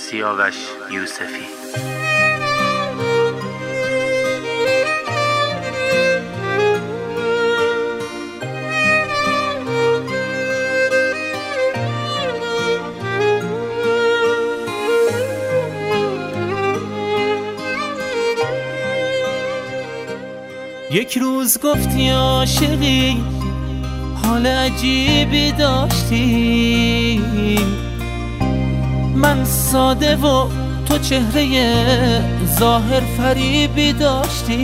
سیاوش یوسفی. یک روز گفتی عاشقی، حال عجیبی داشتی، من ساده و تو چهره ظاهر فریبی داشتی.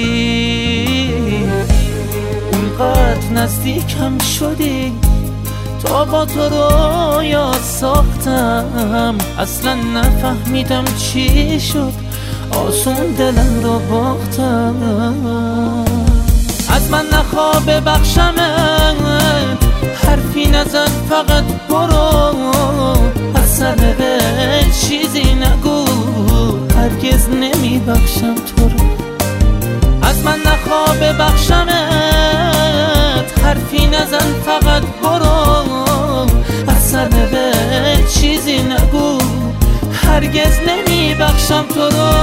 اونقدر نزدیکم شدی تا با تو رویا ساختم، اصلا نفهمیدم چی شد، آسون دلم رو باختم. از من نخواه ببخشمت، حرفی نزن فقط برو، اصلا چیزی نگو، هرگز نمیبخشم تو رو. از من نخواه ببخشمت، حرفی نزن فقط برو، اصلا چیزی نگو، هرگز نمیبخشم تو رو.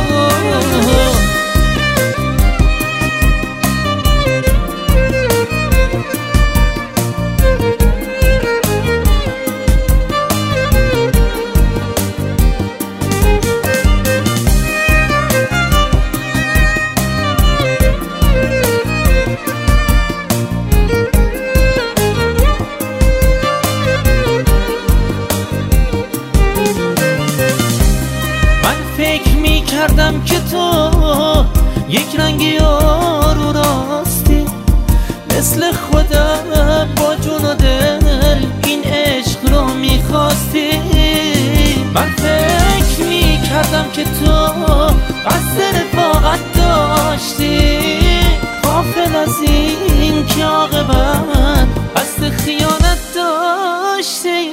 کردم که تو یک رنگی رو راستی، مثل خودم با جون و دل این عشق رو میخواستی. من فکر میکردم که تو قصد رفاقت داشتی، غافل از این که عاقبت قصد خیانت داشتی.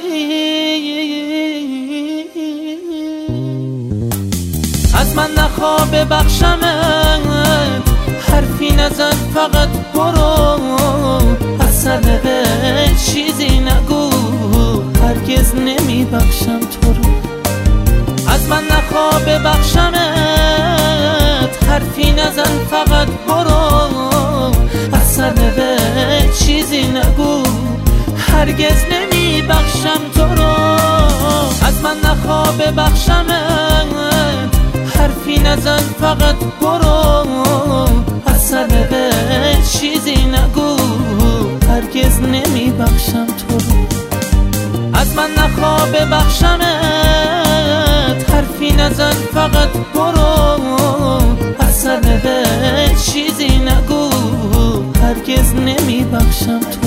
از من نخواه ببخشمت، حرفی نزن فقط برو، اصلا چیزی نگو، هرگز نمیبخشم تو رو. از من نخواه ببخشمت، حرفی نزن فقط برو، اصلا چیزی نگو، هرگز نمیبخشم تو رو. از من نخواه ببخشمت، حرفی نزن فقط برو، اصلا چیزی نگو، هرگز نمیبخشم تو رو. از من نخواه ببخشمت، حرفی نزن فقط برو، اصلا چیزی نگو، هرگز نمیبخشم تو رو.